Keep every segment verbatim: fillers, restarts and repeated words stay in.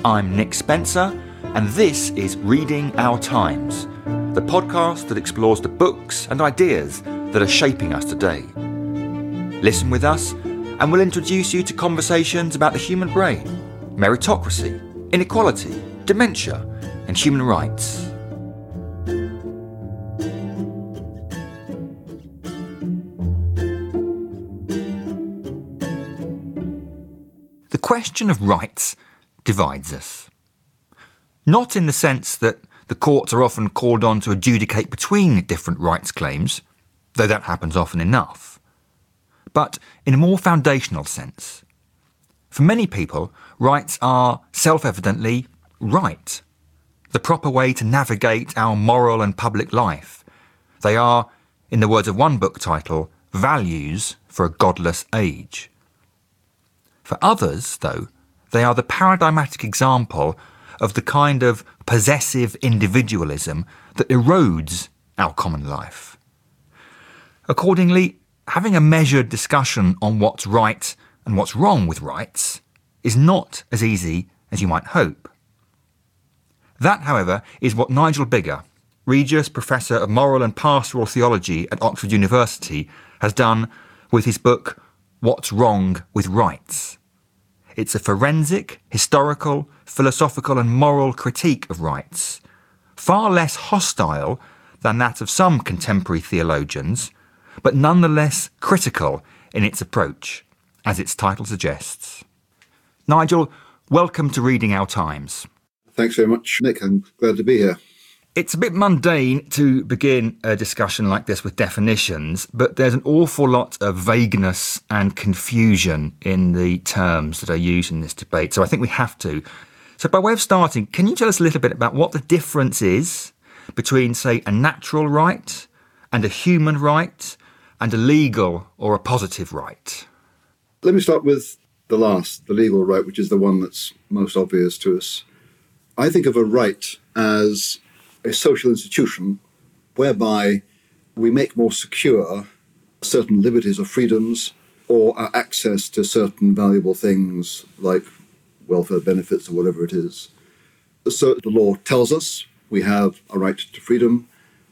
I'm Nick Spencer, and this is Reading Our Times, the podcast that explores the books and ideas that are shaping us today. Listen with us, and we'll introduce you to conversations about the human brain, meritocracy, inequality, dementia, and human rights. The question of rights divides us. Not in the sense that the courts are often called on to adjudicate between different rights claims, though that happens often enough, but in a more foundational sense. For many people, rights are self-evidently right, the proper way to navigate our moral and public life. They are, in the words of one book title, values for a godless age. For others, though, they are the paradigmatic example of the kind of possessive individualism that erodes our common life. Accordingly, having a measured discussion on what's right and what's wrong with rights is not as easy as you might hope. That, however, is what Nigel Biggar, Regius Professor of Moral and Pastoral Theology at Oxford University, has done with his book What's Wrong with Rights. It's a forensic, historical, philosophical and moral critique of rights, far less hostile than that of some contemporary theologians, but nonetheless critical in its approach, as its title suggests. Nigel, welcome to Reading Our Times. Thanks very much, Nick. I'm glad to be here. It's a bit mundane to begin a discussion like this with definitions, but there's an awful lot of vagueness and confusion in the terms that are used in this debate, so I think we have to. So by way of starting, can you tell us a little bit about what the difference is between, say, a natural right and a human right and a legal or a positive right? Let me start with the last, the legal right, which is the one that's most obvious to us. I think of a right as a social institution whereby we make more secure certain liberties or freedoms or our access to certain valuable things like welfare benefits or whatever it is. So the law tells us we have a right to freedom,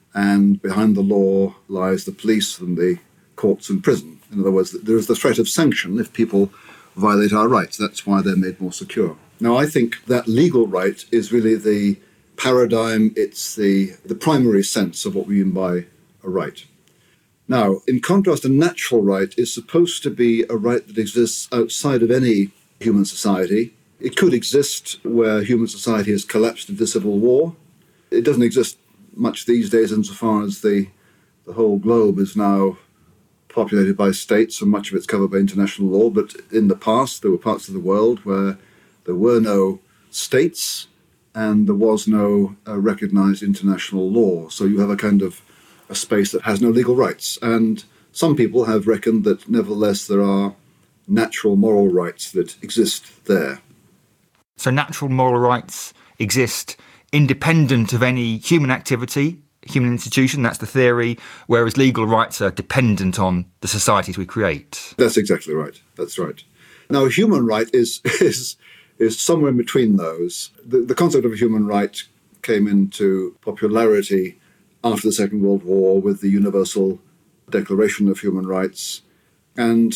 and behind the law lies the police and the courts and prison. In other words, there is the threat of sanction if people violate our rights. That's why they're made more secure. Now, I think that legal right is really the paradigm, it's the, the primary sense of what we mean by a right. Now, in contrast, a natural right is supposed to be a right that exists outside of any human society. It could exist where human society has collapsed into civil war. It doesn't exist much these days insofar as the, the whole globe is now populated by states and much of it's covered by international law. But in the past, there were parts of the world where there were no states and there was no uh, recognized international law. So you have a kind of a space that has no legal rights. And some people have reckoned that nevertheless there are natural moral rights that exist there. So natural moral rights exist independent of any human activity, human institution, that's the theory, whereas legal rights are dependent on the societies we create. That's exactly right. That's right. Now, a human right is is is somewhere in between those. The, the concept of a human right came into popularity after the Second World War with the Universal Declaration of Human Rights. And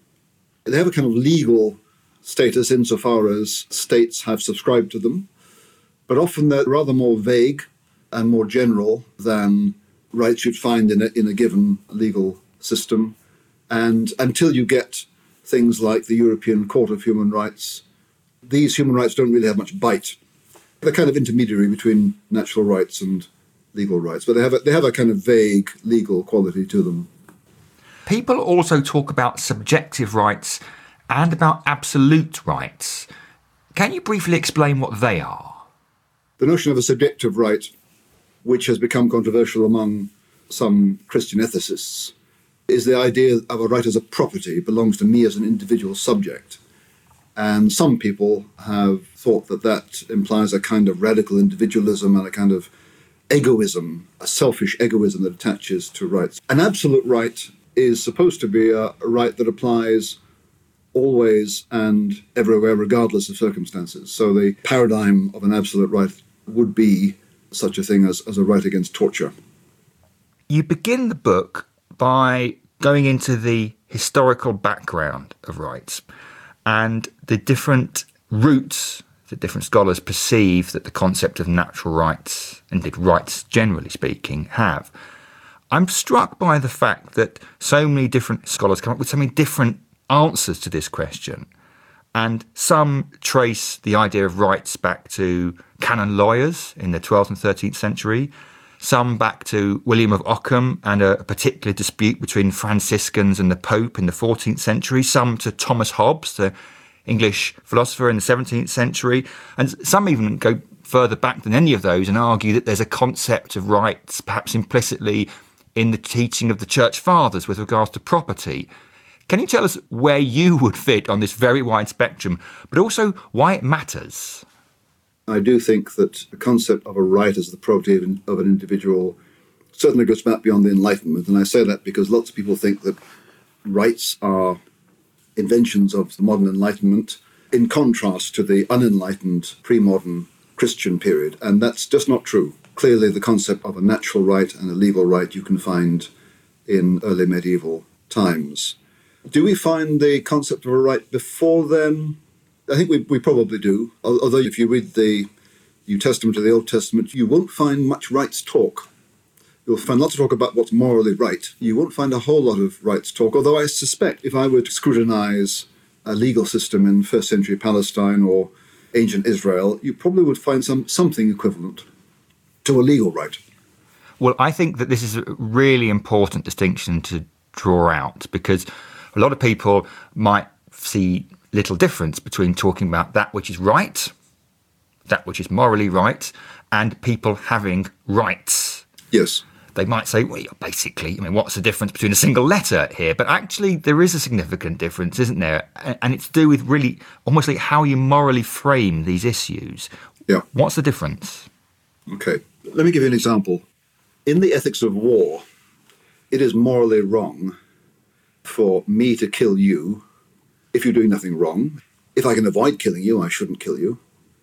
they have a kind of legal status insofar as states have subscribed to them, but often they're rather more vague and more general than rights you'd find in a, in a given legal system. And until you get things like the European Court of Human Rights, these human rights don't really have much bite. They're kind of intermediary between natural rights and legal rights, but they have a, they have a kind of vague legal quality to them. People also talk about subjective rights and about absolute rights. Can you briefly explain what they are? The notion of a subjective right, which has become controversial among some Christian ethicists, is the idea of a right as a property, belongs to me as an individual subject. And some people have thought that that implies a kind of radical individualism and a kind of egoism, a selfish egoism that attaches to rights. An absolute right is supposed to be a, a right that applies always and everywhere, regardless of circumstances. So the paradigm of an absolute right would be such a thing as, as a right against torture. You begin the book by going into the historical background of rights and the different routes that different scholars perceive that the concept of natural rights, indeed rights generally speaking, have. I'm struck by the fact that so many different scholars come up with so many different answers to this question. And some trace the idea of rights back to canon lawyers in the twelfth and thirteenth century, some back to William of Ockham and a particular dispute between Franciscans and the Pope in the fourteenth century, some to Thomas Hobbes, the English philosopher in the seventeenth century, and some even go further back than any of those and argue that there's a concept of rights perhaps implicitly in the teaching of the Church Fathers with regards to property. Can you tell us where you would fit on this very wide spectrum, but also why it matters? I do think that the concept of a right as the property of an, of an individual certainly goes back beyond the Enlightenment. And I say that because lots of people think that rights are inventions of the modern Enlightenment in contrast to the unenlightened pre-modern Christian period. And that's just not true. Clearly, the concept of a natural right and a legal right you can find in early medieval times. Do we find the concept of a right before then? I think we, we probably do. Although if you read the New Testament or the Old Testament, you won't find much rights talk. You'll find lots of talk about what's morally right. You won't find a whole lot of rights talk, although I suspect if I were to scrutinize a legal system in first century Palestine or ancient Israel, you probably would find some something equivalent to a legal right. Well, I think that this is a really important distinction to draw out, because a lot of people might see little difference between talking about that which is right, that which is morally right, and people having rights. Yes. They might say, well, basically, I mean, what's the difference between a single letter here? But actually, there is a significant difference, isn't there? And it's to do with really almost like how you morally frame these issues. Yeah. What's the difference? Okay. Let me give you an example. In the ethics of war, it is morally wrong for me to kill you if you're doing nothing wrong. If I can avoid killing you, I shouldn't kill you.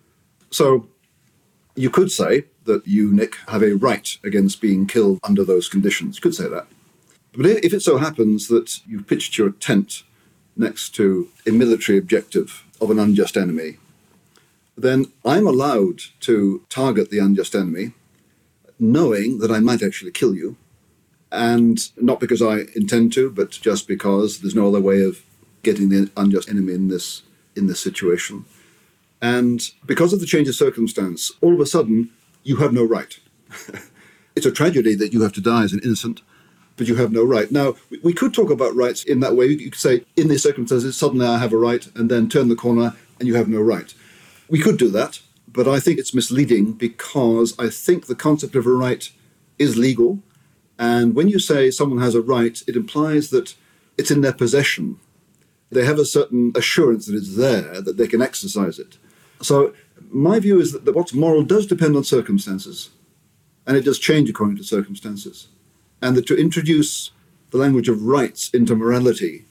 So you could say that you, Nick, have a right against being killed under those conditions. You could say that. But if it so happens that you've pitched your tent next to a military objective of an unjust enemy, then I'm allowed to target the unjust enemy, knowing that I might actually kill you, and not because I intend to, but just because there's no other way of getting the unjust enemy in this in this situation. And because of the change of circumstance, all of a sudden, you have no right. It's a tragedy that you have to die as an innocent, but you have no right. Now, we could talk about rights in that way. You could say, in these circumstances, suddenly I have a right, and then turn the corner, and you have no right. We could do that, but I think it's misleading because I think the concept of a right is legal. And when you say someone has a right, it implies that it's in their possession. They have a certain assurance that it's there, that they can exercise it. So my view is that, that what's moral does depend on circumstances, and it does change according to circumstances. And that to introduce the language of rights into morality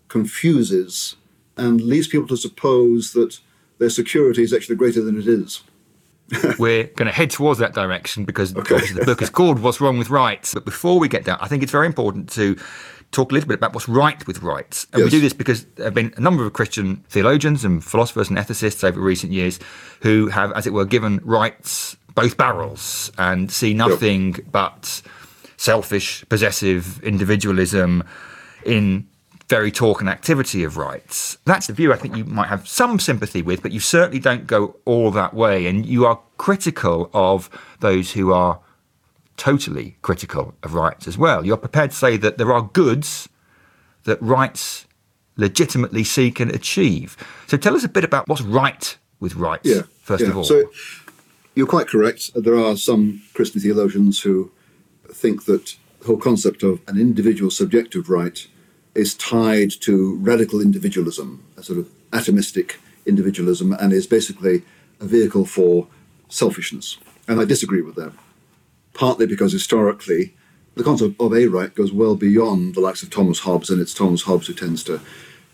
confuses and leads people to suppose that their security is actually greater than it is. We're going to head towards that direction because okay. obviously the book is called What's Wrong with Rights. But before we get there, I think it's very important to talk a little bit about what's right with rights. And yes. we do this because there have been a number of Christian theologians and philosophers and ethicists over recent years who have, as it were, given rights both barrels and see nothing yep. but selfish, possessive individualism in very talk and activity of rights. That's the view I think you might have some sympathy with, but you certainly don't go all that way. And you are critical of those who are totally critical of rights as well. You're prepared to say that there are goods that rights legitimately seek and achieve. So tell us a bit about what's right with rights, yeah, first yeah. of all. So you're quite correct. There are some Christian theologians who think that the whole concept of an individual subjective right is tied to radical individualism, a sort of atomistic individualism, and is basically a vehicle for selfishness. And I disagree with that, partly because historically the concept of a right goes well beyond the likes of Thomas Hobbes, and it's Thomas Hobbes who tends to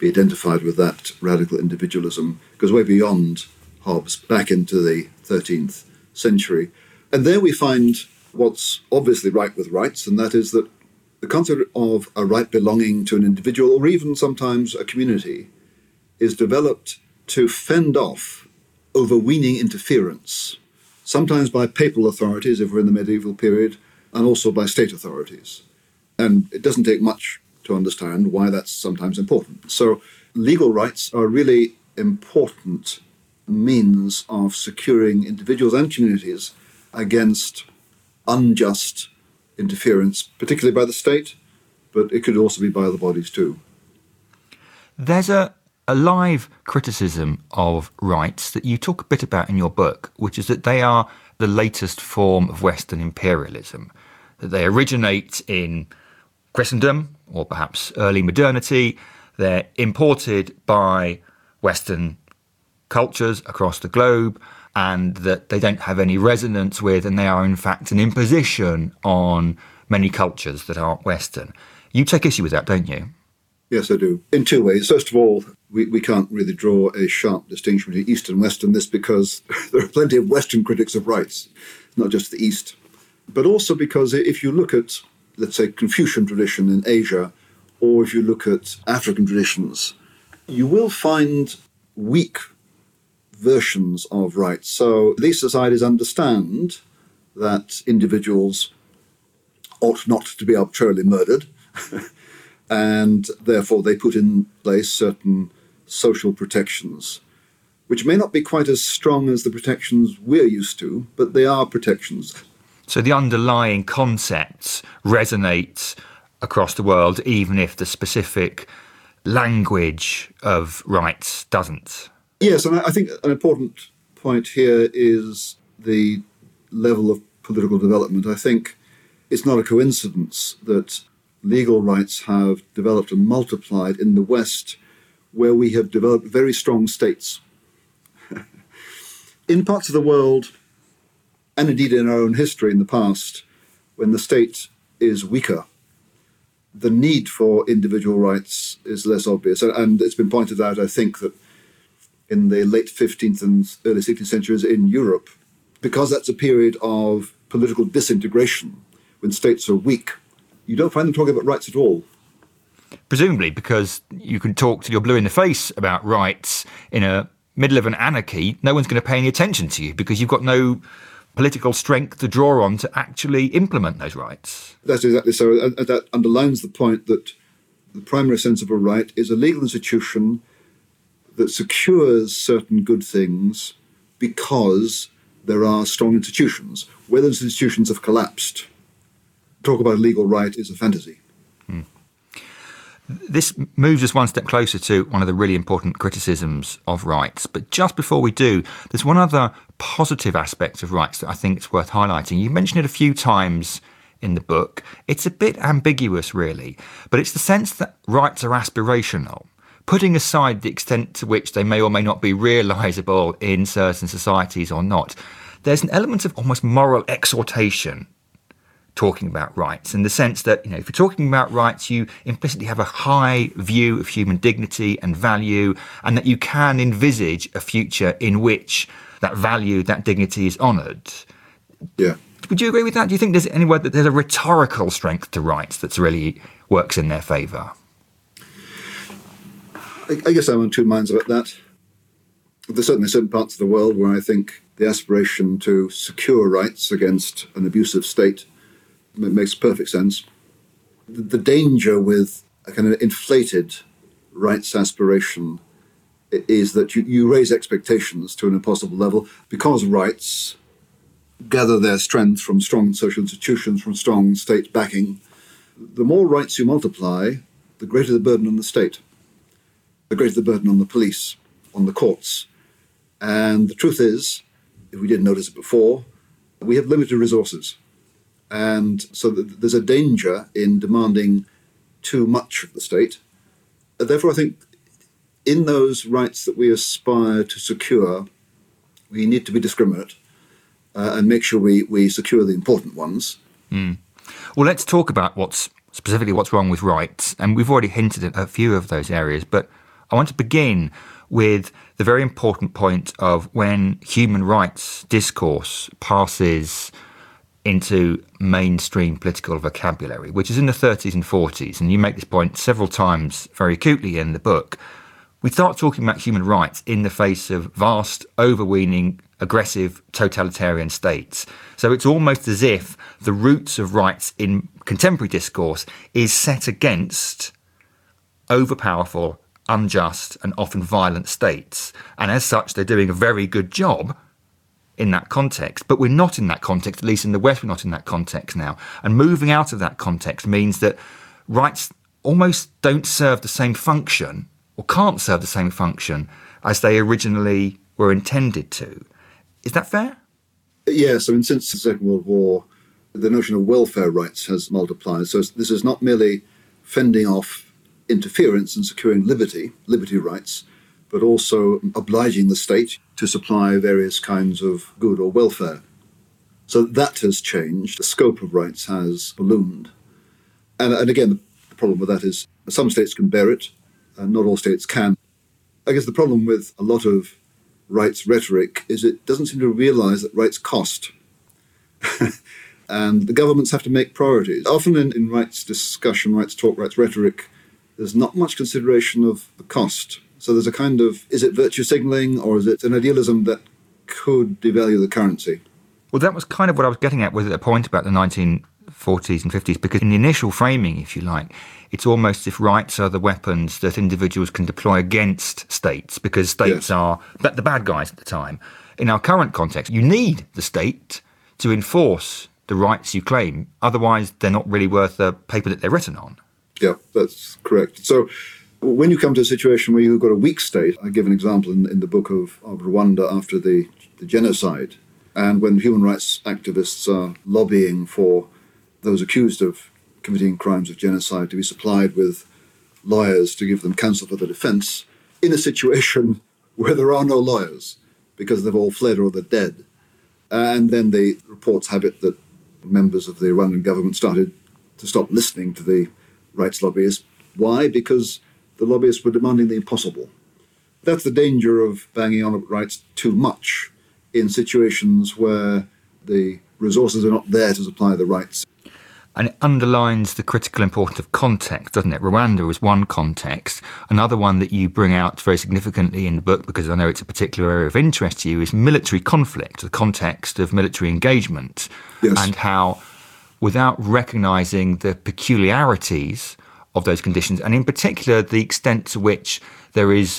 be identified with that radical individualism, goes way beyond Hobbes, back into the thirteenth century. And there we find what's obviously right with rights, and that is that the concept of a right belonging to an individual, or even sometimes a community, is developed to fend off overweening interference, sometimes by papal authorities, if we're in the medieval period, and also by state authorities. And it doesn't take much to understand why that's sometimes important. So legal rights are really important means of securing individuals and communities against unjust interference, particularly by the state, but it could also be by other bodies too. There's a, a live criticism of rights that you talk a bit about in your book, which is that they are the latest form of Western imperialism, that they originate in Christendom, or perhaps early modernity. They're imported by Western cultures across the globe, and that they don't have any resonance with, and they are in fact an imposition on many cultures that aren't Western. You take issue with that, don't you? Yes, I do. In two ways. First of all, we, we can't really draw a sharp distinction between East and West in this because there are plenty of Western critics of rights, not just the East. But also because if you look at, let's say, Confucian tradition in Asia, or if you look at African traditions, you will find weak versions of rights. So these societies understand that individuals ought not to be arbitrarily murdered, and therefore they put in place certain social protections, which may not be quite as strong as the protections we're used to, but they are protections. So the underlying concepts resonate across the world, even if the specific language of rights doesn't. Yes, and I think an important point here is the level of political development. I think it's not a coincidence that legal rights have developed and multiplied in the West, where we have developed very strong states. In parts of the world, and indeed in our own history in the past, when the state is weaker, the need for individual rights is less obvious. And it's been pointed out, I think, that in the late fifteenth and early sixteenth centuries in Europe, because that's a period of political disintegration, when states are weak, you don't find them talking about rights at all. Presumably because you can talk till you're blue in the face about rights in a middle of an anarchy, no one's going to pay any attention to you because you've got no political strength to draw on to actually implement those rights. That's exactly so. And that underlines the point that the primary sense of a right is a legal institution that secures certain good things because there are strong institutions. Where those institutions have collapsed, talk about a legal right is a fantasy. Hmm. This moves us one step closer to one of the really important criticisms of rights. But just before we do, there's one other positive aspect of rights that I think it's worth highlighting. You mentioned it a few times in the book. It's a bit ambiguous, really, but it's the sense that rights are aspirational. Putting aside the extent to which they may or may not be realisable in certain societies or not, there's an element of almost moral exhortation talking about rights, in the sense that, you know, if you're talking about rights, you implicitly have a high view of human dignity and value, and that you can envisage a future in which that value, that dignity is honoured. Yeah. Would you agree with that? Do you think there's any way that there's a rhetorical strength to rights that really works in their favour? I guess I'm on two minds about that. There's certainly certain parts of the world where I think the aspiration to secure rights against an abusive state makes perfect sense. The danger with a kind of inflated rights aspiration is that you, you raise expectations to an impossible level because rights gather their strength from strong social institutions, from strong state backing. The more rights you multiply, the greater the burden on the state, the greater the burden on the police, on the courts. And the truth is, if we didn't notice it before, we have limited resources. And so there's a danger in demanding too much of the state. Therefore, I think in those rights that we aspire to secure, we need to be discriminate uh, and make sure we, we secure the important ones. Mm. Well, let's talk about what's specifically what's wrong with rights. And we've already hinted at a few of those areas, but I want to begin with the very important point of when human rights discourse passes into mainstream political vocabulary, which is in the thirties and forties, and you make this point several times very acutely in the book. We start talking about human rights in the face of vast, overweening, aggressive, totalitarian states. So it's almost as if the roots of rights in contemporary discourse is set against overpowerful, unjust and often violent states. And as such, they're doing a very good job in that context. But we're not in that context, at least in the West, we're not in that context now. And moving out of that context means that rights almost don't serve the same function or can't serve the same function as they originally were intended to. Is that fair? Yes, I mean, since the Second World War, the notion of welfare rights has multiplied. So this is not merely fending off interference and securing liberty, liberty rights, but also obliging the state to supply various kinds of good or welfare. So that has changed. The scope of rights has ballooned. And, and again, the problem with that is some states can bear it, and not all states can. I guess the problem with a lot of rights rhetoric is it doesn't seem to realise that rights cost. And the governments have to make priorities. Often in, in rights discussion, rights talk, rights rhetoric, there's not much consideration of the cost. So there's a kind of, is it virtue signalling or is it an idealism that could devalue the currency? Well, that was kind of what I was getting at with the point about the nineteen forties and fifties, because in the initial framing, if you like, it's almost as if rights are the weapons that individuals can deploy against states, because states yes. are the bad guys at the time. In our current context, you need the state to enforce the rights you claim. Otherwise, they're not really worth the paper that they're written on. Yeah, that's correct. So when you come to a situation where you've got a weak state, I give an example in, in the book of, of Rwanda after the, the genocide, and when human rights activists are lobbying for those accused of committing crimes of genocide to be supplied with lawyers to give them counsel for the defence, in a situation where there are no lawyers because they've all fled or they're dead. And then the reports have it that members of the Rwandan government started to stop listening to the rights lobbyists. Why? Because the lobbyists were demanding the impossible. That's the danger of banging on about rights too much in situations where the resources are not there to supply the rights. And it underlines the critical importance of context, doesn't it? Rwanda is one context. Another one that you bring out very significantly in the book, because I know it's a particular area of interest to you, is military conflict, the context of military engagement. Yes. And how, without recognising the peculiarities of those conditions, and in particular the extent to which there is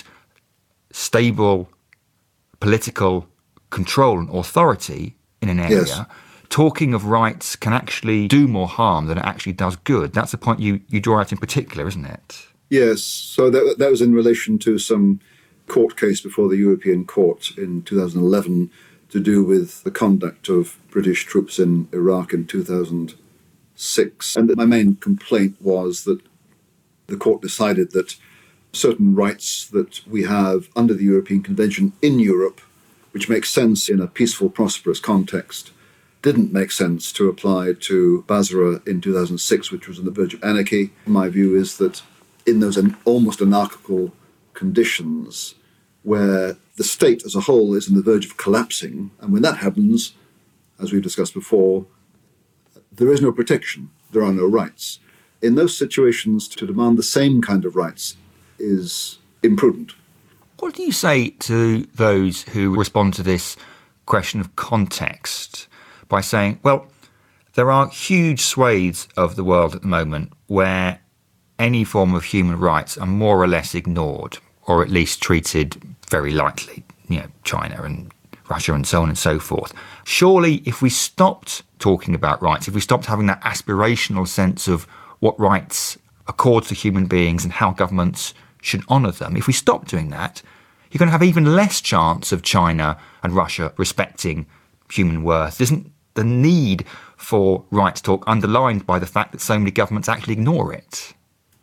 stable political control and authority in an area, yes. talking of rights can actually do more harm than it actually does good. That's the point you, you draw out in particular, isn't it? Yes. So that, that was in relation to some court case before the European Court in two thousand eleven to do with the conduct of British troops in Iraq in two thousand six. And my main complaint was that the court decided that certain rights that we have under the European Convention in Europe, which makes sense in a peaceful, prosperous context, didn't make sense to apply to Basra in two thousand six, which was on the verge of anarchy. My view is that in those almost anarchical conditions where the state as a whole is on the verge of collapsing, and when that happens, as we've discussed before, there is no protection, there are no rights. In those situations, to demand the same kind of rights is imprudent. What do you say to those who respond to this question of context by saying, well, there are huge swathes of the world at the moment where any form of human rights are more or less ignored, or at least treated very lightly, you know, China and Russia and so on and so forth. Surely if we stopped talking about rights, if we stopped having that aspirational sense of what rights accord to human beings and how governments should honour them, if we stop doing that, you're going to have even less chance of China and Russia respecting human worth. Isn't the need for rights talk underlined by the fact that so many governments actually ignore it?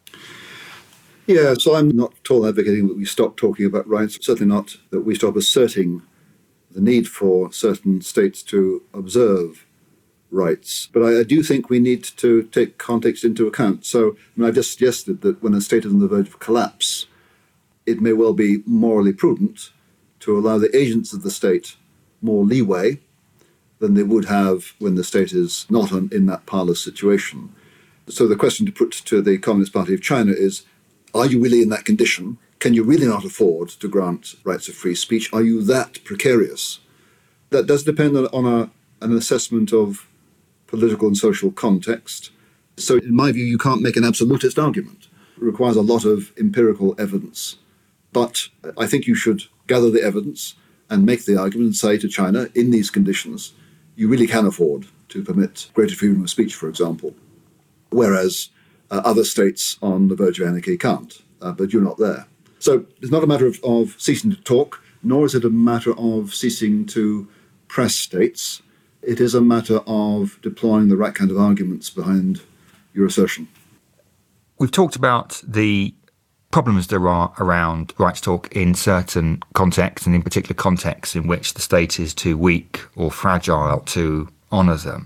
Yeah, so I'm not at all advocating that we stop talking about rights, certainly not that we stop asserting the need for certain states to observe rights. But I, I do think we need to take context into account. So I mean, I just suggested that when a state is on the verge of collapse, it may well be morally prudent to allow the agents of the state more leeway than they would have when the state is not in that powerless situation. So the question to put to the Communist Party of China is, are you really in that condition? Can you really not afford to grant rights of free speech? Are you that precarious? That does depend on a, an assessment of political and social context. So in my view, you can't make an absolutist argument. It requires a lot of empirical evidence. But I think you should gather the evidence and make the argument and say to China, in these conditions, you really can afford to permit greater freedom of speech, for example, whereas uh, other states on the verge of anarchy can't, uh, but you're not there. So it's not a matter of, of ceasing to talk, nor is it a matter of ceasing to press states. It is a matter of deploying the right kind of arguments behind your assertion. We've talked about the problems there are around rights talk in certain contexts, and in particular contexts in which the state is too weak or fragile to honour them.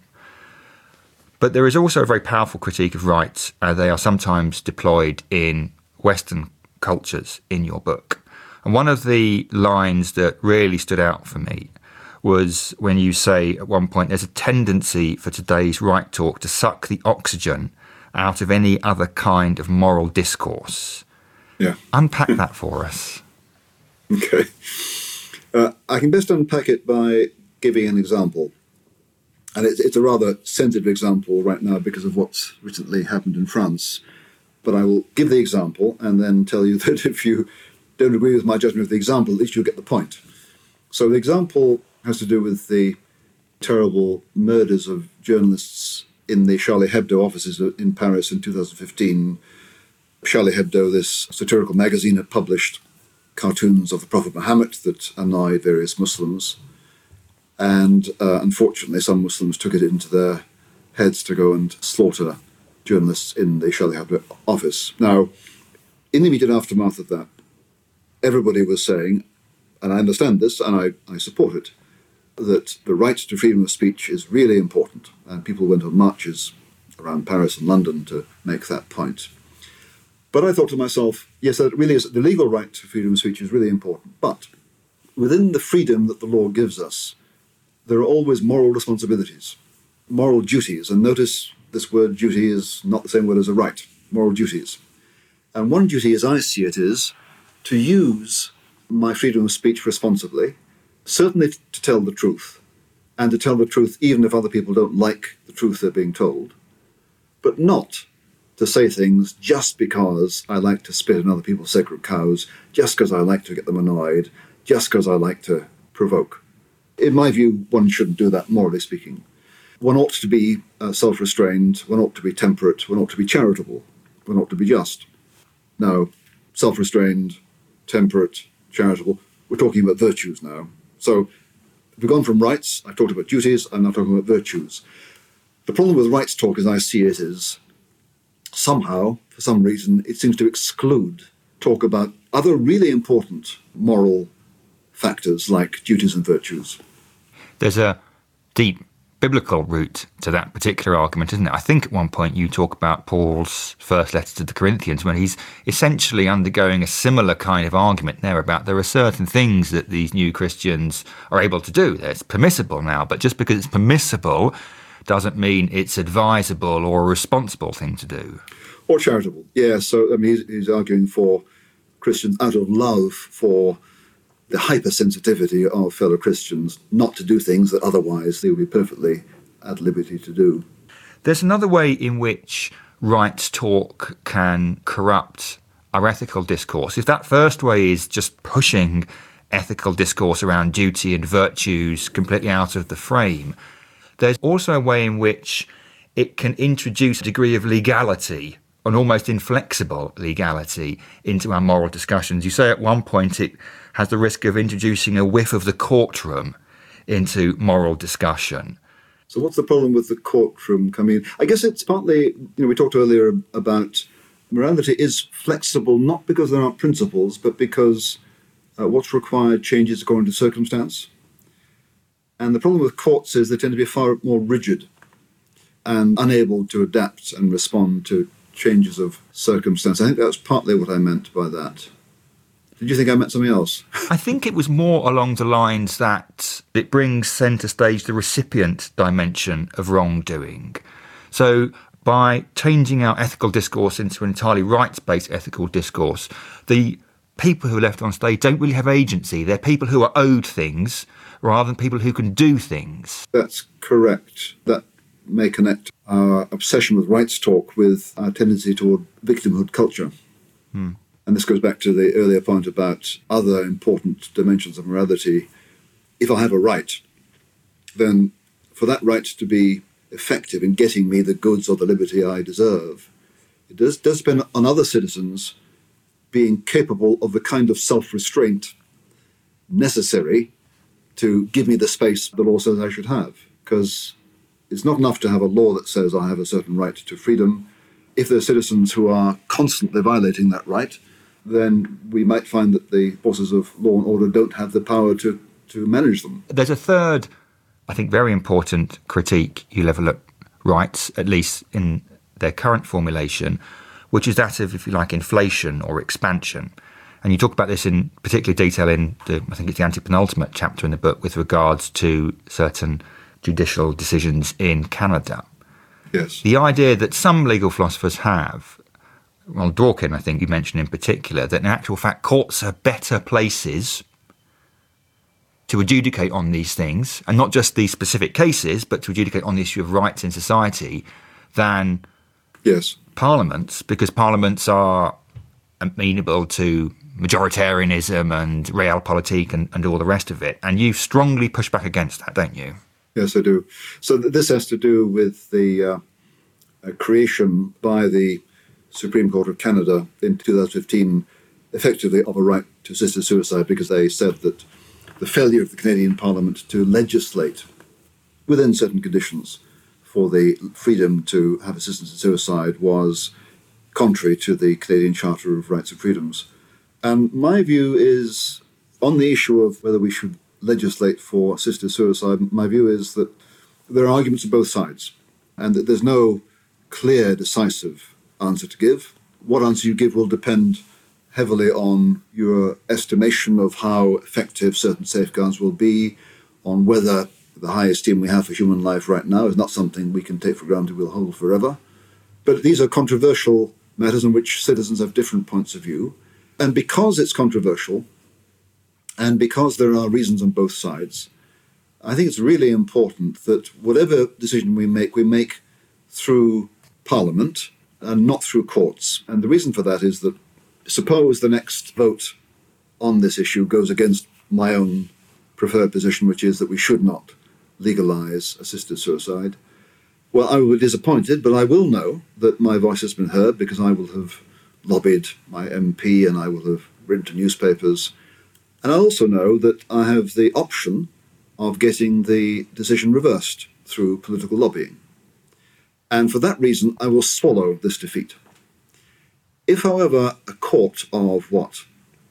But there is also a very powerful critique of rights, and they are sometimes deployed in Western cultures in your book. And one of the lines that really stood out for me was when you say at one point, there's a tendency for today's right talk to suck the oxygen out of any other kind of moral discourse. Yeah. Unpack that for us. Okay. Uh, I can best unpack it by giving an example. And it's, it's a rather sensitive example right now because of what's recently happened in France. But I will give the example and then tell you that if you don't agree with my judgment of the example, at least you'll get the point. So the example has to do with the terrible murders of journalists in the Charlie Hebdo offices in Paris in two thousand fifteen. Charlie Hebdo, this satirical magazine, had published cartoons of the Prophet Muhammad that annoyed various Muslims. And uh, unfortunately, some Muslims took it into their heads to go and slaughter journalists in the Charlie Hebdo office. Now, in the immediate aftermath of that, everybody was saying, and I understand this and I, I support it, that the right to freedom of speech is really important. And people went on marches around Paris and London to make that point. But I thought to myself, yes, that really is, the legal right to freedom of speech is really important. But within the freedom that the law gives us, there are always moral responsibilities, moral duties. And notice this word duty is not the same word as a right, moral duties. And one duty, as I see it, is to use my freedom of speech responsibly, certainly to tell the truth, and to tell the truth even if other people don't like the truth they're being told, but not to say things just because I like to spit in other people's sacred cows, just because I like to get them annoyed, just because I like to provoke. In my view, one shouldn't do that, morally speaking. One ought to be uh, self-restrained, one ought to be temperate, one ought to be charitable, one ought to be just. Now, self-restrained, temperate, charitable, we're talking about virtues now. So we've gone from rights, I've talked about duties, I'm now talking about virtues. The problem with rights talk, as I see it, is somehow, for some reason, it seems to exclude talk about other really important moral factors like duties and virtues. There's a deep biblical root to that particular argument, isn't it? I think at one point you talk about Paul's first letter to the Corinthians when he's essentially undergoing a similar kind of argument there about there are certain things that these new Christians are able to do. It's permissible now, but just because it's permissible doesn't mean it's advisable or a responsible thing to do. Or charitable, yeah. So, I mean, he's, he's arguing for Christians out of love for the hypersensitivity of fellow Christians not to do things that otherwise they would be perfectly at liberty to do. There's another way in which rights talk can corrupt our ethical discourse. If that first way is just pushing ethical discourse around duty and virtues completely out of the frame, there's also a way in which it can introduce a degree of legality, an almost inflexible legality, into our moral discussions. You say at one point it has the risk of introducing a whiff of the courtroom into moral discussion. So what's the problem with the courtroom coming in? I guess it's partly, you know, we talked earlier about morality is flexible, not because there aren't principles, but because uh, what's required changes according to circumstance. And the problem with courts is they tend to be far more rigid and unable to adapt and respond to changes of circumstance. I think that's partly what I meant by that. Did you think I meant something else? I think it was more along the lines that it brings centre stage the recipient dimension of wrongdoing. So by changing our ethical discourse into an entirely rights-based ethical discourse, the people who are left on stage don't really have agency. They're people who are owed things rather than people who can do things. That's correct. That may connect our obsession with rights talk with our tendency toward victimhood culture. Hmm. And this goes back to the earlier point about other important dimensions of morality. If I have a right, then for that right to be effective in getting me the goods or the liberty I deserve, it does, does depend on other citizens being capable of the kind of self-restraint necessary to give me the space the law says I should have. Because it's not enough to have a law that says I have a certain right to freedom. If there are citizens who are constantly violating that right, then we might find that the forces of law and order don't have the power to, to manage them. There's a third, I think, very important critique you level at rights, at least in their current formulation, which is that of, if you like, inflation or expansion. And you talk about this in particular detail in, the, I think it's the anti-penultimate chapter in the book with regards to certain judicial decisions in Canada. Yes. The idea that some legal philosophers have, well, Dworkin, I think you mentioned in particular, that in actual fact courts are better places to adjudicate on these things, and not just these specific cases, but to adjudicate on the issue of rights in society than yes. parliaments, because parliaments are amenable to majoritarianism and realpolitik and, and all the rest of it. And you strongly push back against that, don't you? Yes, I do. So th- this has to do with the uh, uh, creation by the Supreme Court of Canada in two thousand fifteen, effectively, of a right to assisted suicide, because they said that the failure of the Canadian Parliament to legislate within certain conditions for the freedom to have assistance in suicide was contrary to the Canadian Charter of Rights and Freedoms. And my view is, on the issue of whether we should legislate for assisted suicide, my view is that there are arguments on both sides, and that there's no clear, decisive answer to give. What answer you give will depend heavily on your estimation of how effective certain safeguards will be, on whether the high esteem we have for human life right now is not something we can take for granted we'll hold forever. But these are controversial matters in which citizens have different points of view. And because it's controversial, and because there are reasons on both sides, I think it's really important that whatever decision we make, we make through Parliament and not through courts. And the reason for that is that suppose the next vote on this issue goes against my own preferred position, which is that we should not legalise assisted suicide. Well, I will be disappointed, but I will know that my voice has been heard because I will have lobbied my M P and I will have written to newspapers. And I also know that I have the option of getting the decision reversed through political lobbying. And for that reason, I will swallow this defeat. If, however, a court of, what,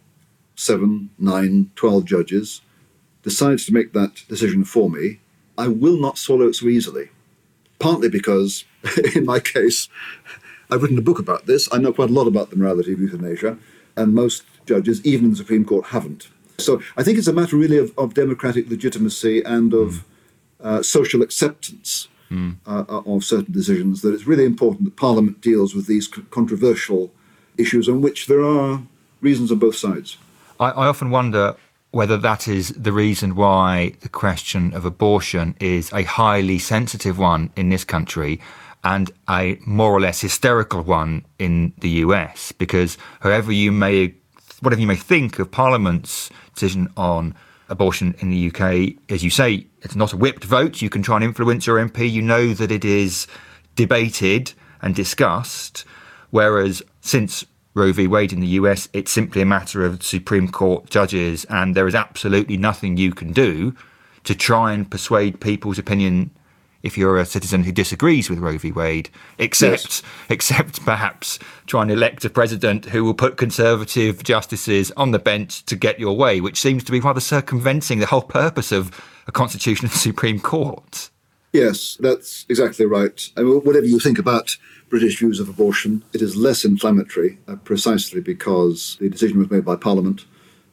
seven, nine, twelve judges decides to make that decision for me, I will not swallow it so easily. Partly because, in my case, I've written a book about this. I know quite a lot about the morality of euthanasia, and most judges, even in the Supreme Court, haven't. So I think it's a matter really of, of democratic legitimacy and of mm. uh, social acceptance mm. uh, of certain decisions, that it's really important that Parliament deals with these controversial issues on which there are reasons on both sides. I, I often wonder whether that is the reason why the question of abortion is a highly sensitive one in this country and a more or less hysterical one in the U S, because however you may, whatever you may think of Parliament's decision on abortion in the U K, as you say, it's not a whipped vote. You can try and influence your M P. You know that it is debated and discussed, whereas since Roe v. Wade in the U S, it's simply a matter of Supreme Court judges, and there is absolutely nothing you can do to try and persuade people's opinion if you're a citizen who disagrees with Roe v. Wade, except yes. except perhaps trying to elect a president who will put Conservative justices on the bench to get your way, which seems to be rather circumventing the whole purpose of a constitutional Supreme Court. Yes, that's exactly right. I mean, whatever you think about British views of abortion, it is less inflammatory uh, precisely because the decision was made by Parliament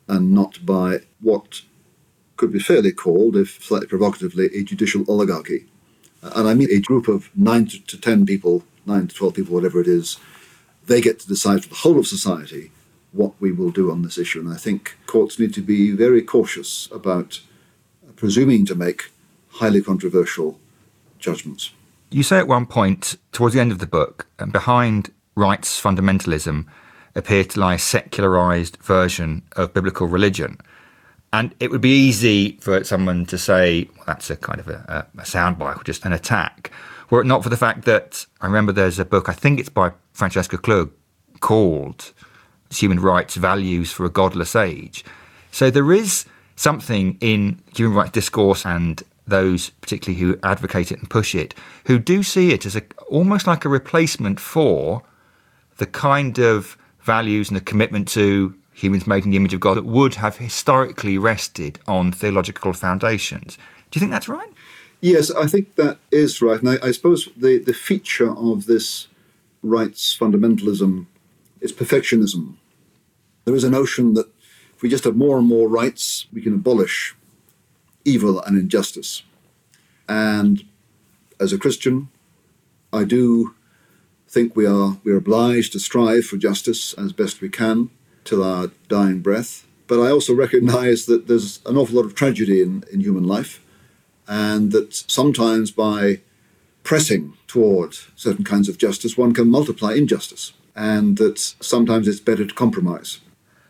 and not by what could be fairly called, if slightly provocatively, a judicial oligarchy. And I mean a group of nine to ten people, nine to twelve people, whatever it is, they get to decide for the whole of society what we will do on this issue. And I think courts need to be very cautious about presuming to make highly controversial judgments. You say at one point, towards the end of the book, and behind rights fundamentalism appeared to lie a secularised version of biblical religion. And it would be easy for someone to say, well, that's a kind of a, a soundbite or just an attack, were it not for the fact that I remember there's a book, I think it's by Francesca Klug, called Human Rights Values for a Godless Age. So there is something in human rights discourse and those particularly who advocate it and push it, who do see it as a, almost like a replacement for the kind of values and the commitment to humans made in the image of God that would have historically rested on theological foundations. Do you think that's right? Yes, I think that is right. And I, I suppose the, the feature of this rights fundamentalism is perfectionism. There is a notion that if we just have more and more rights, we can abolish evil and injustice. And as a Christian, I do think we are we're obliged to strive for justice as best we can till our dying breath. But I also recognise that there's an awful lot of tragedy in, in human life, and that sometimes by pressing toward certain kinds of justice, one can multiply injustice, and that sometimes it's better to compromise.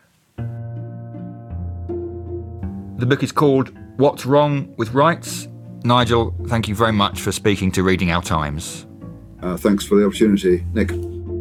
The book is called What's Wrong with Rights? Nigel, thank you very much for speaking to Reading Our Times. Uh, thanks for the opportunity, Nick.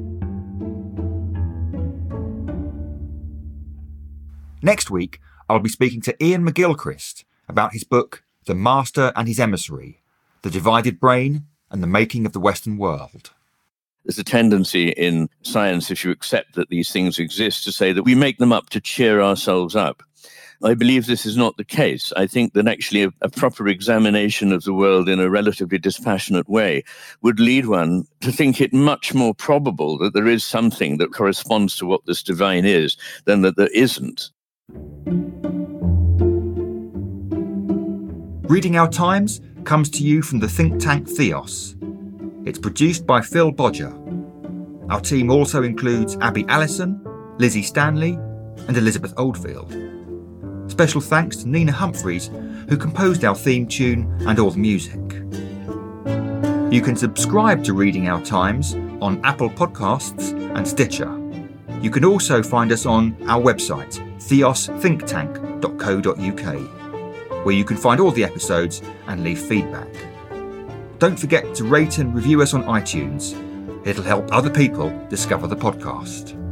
Next week, I'll be speaking to Ian McGilchrist about his book, The Master and His Emissary, The Divided Brain and the Making of the Western World. There's a tendency in science, if you accept that these things exist, to say that we make them up to cheer ourselves up. I believe this is not the case. I think that actually a, a proper examination of the world in a relatively dispassionate way would lead one to think it much more probable that there is something that corresponds to what this divine is than that there isn't. Reading Our Times comes to you from the think tank Theos. It's produced by Phil Bodger. Our team also includes Abby Allison, Lizzie Stanley and Elizabeth Oldfield. Special thanks to Nina Humphreys, who composed our theme tune and all the music. You can subscribe to Reading Our Times on Apple Podcasts and Stitcher. You can also find us on our website, theos think tank dot co dot uk, where you can find all the episodes and leave feedback. Don't forget to rate and review us on iTunes. It'll help other people discover the podcast.